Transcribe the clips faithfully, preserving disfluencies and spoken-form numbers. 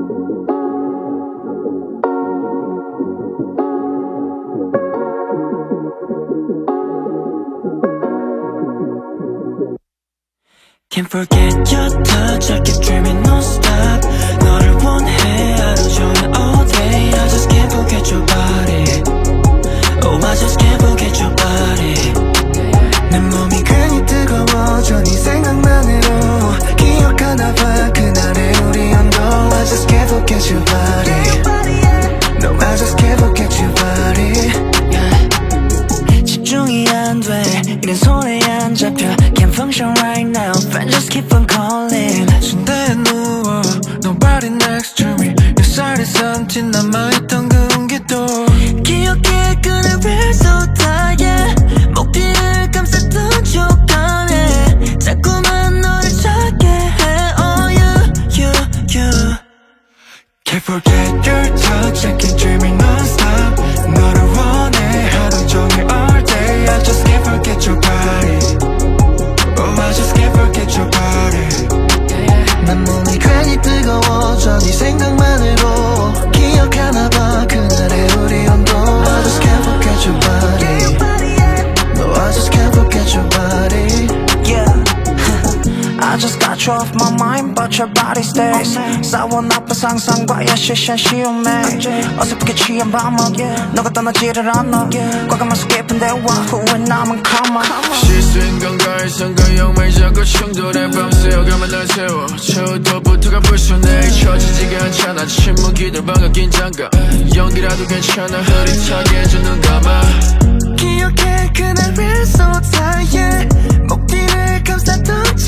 Can't forget your touch, I keep dreaming non-stop. 너를 원해 하루 종일 all day. I just can't forget your body. Oh, I just can't forget your body. 내 몸이 괜히 뜨거워져 네 생각만으로. 기억하나 봐 그날의 우리 온도. I just can't forget your body. No, I just can't forget your body. Yeah. 집중이 안 돼 이런 손에 안 잡혀. Can't function right now. Friends just keep on calling. 침대에 누워 Nobody next to me. 몇 살의 something 남아있던 그 온기도 기억해 그날을 쏟아 yeah. 목 뒤를 감쌌던 촉감에 자꾸만 너를 찾게 해. Oh you, you, you. Can't forget your touch. I keep dreaming non-stop. 너를 원해 하루 종일 all day. I just can't forget your body. Oh, I just can't forget your body. 난 몸이 괜히 뜨거워져 네 생각만으로. 기억하나 봐 그날의 우리 온도. I just can't forget your body. No, I just can't forget your body. Yeah. I just got you off my mind but your body stays. 싸워 나쁜 상상과의 시선 시험해. 어설프게 취한 밤은 너가 떠나지를 않아. 과감해서 깊은 대화 후회 남은 karma. 시스인 건가에 성가형만 자꾸 충돌해. 밤새워가면 날 세워 처음부터가 벌써 내 잊혀지지가 않잖아. 침묵이들 방금 긴장감. 연기라도 괜찮아. 흐릿하게 해줘 눈 감아. 기억해 그날을 쏟아 yeah. 목 뒤를 감쌌던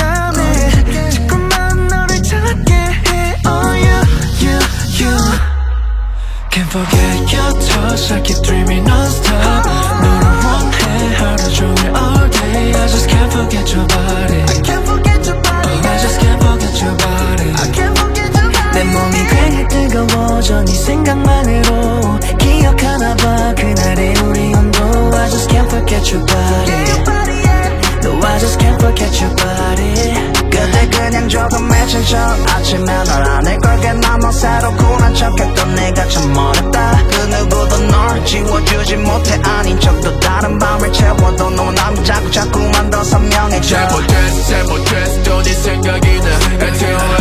촉감에 자꾸만 너를 찾게 해. Oh you, you, you. Can't forget your touch. I keep dreaming non-stop. 너를 원해 하루 종일 all day. I just can't forget your body. I can't forget your body. Oh, I just can't forget your body. I can't forget your body. 내 몸이 괜히 뜨거워져 네 생각만으로. 기억하나 봐 그날의 우리 온도. I just can't forget your body. No, I just can't forget your body. 그때 그냥 조금해진 척 아침에 널 안을 걸게 남아 새로 쿨한 척했던 내가 참 어렵다. 그 누구도 널 지워주지 못해. 아닌 척도 다른 밤을 채워도 너는 자꾸 자꾸만 더 선명해져. 잘못했어 잘못했어 또 네 생각이 나. 애태워